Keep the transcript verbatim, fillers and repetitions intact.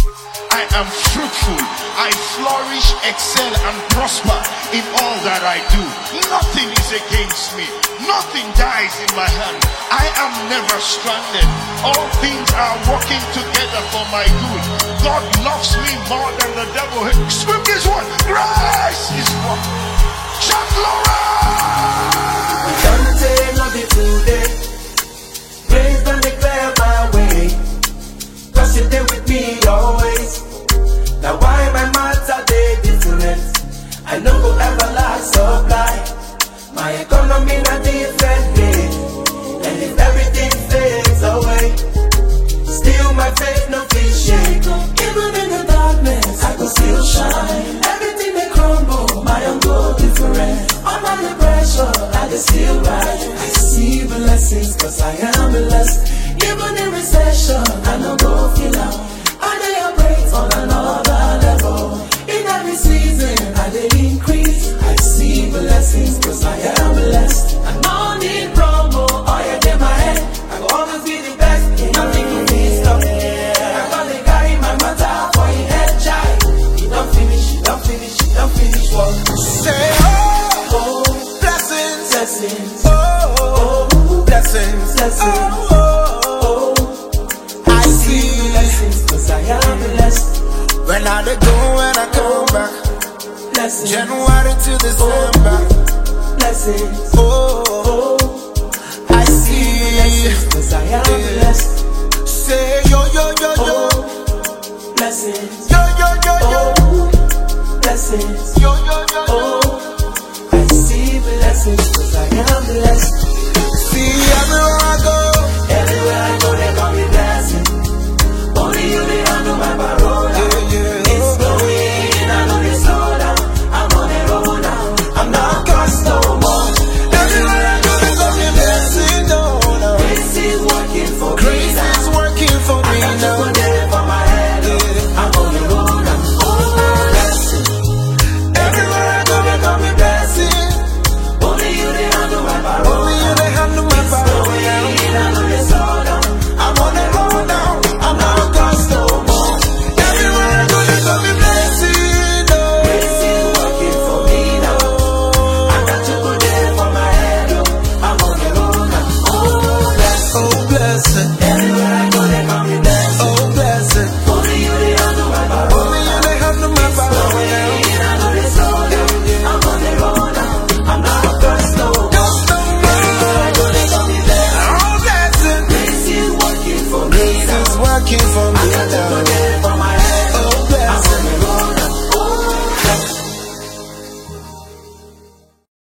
I am fruitful. I flourish, excel, and prosper in all that I do. Nothing is against me. Nothing dies in my hand. I am never stranded. All things are working together for my good. God loves me more than the devil. Scream this one. Grace is what? Jack Lawrence! Don't say nothing today. Grace don't declare my way. Cause you're there with me always. Now why my matter they different? I know go ever last supply. My economy not different day. And if everything fades away, still my faith no feel shake. Even in the darkness I can still shine. Everything they crumble, my own go different. Under the pressure I can still rise. I see blessings cause I am blessed. Even in recession I know go feel out. I dey operate on another level. In every season I dey increase. I see blessings cause I am blessed. I no need promo, all you get my head. I go always be the best, nothing can be stopped. I gonna carry my matter for your head, child. You don't finish, you don't finish, you don't finish what say oh, oh, blessings, blessings, oh, oh, blessings, blessings, oh, oh, oh. I see blessings cause I am blessed. when I dey go, when I come back, Blessings, January to December. blessings.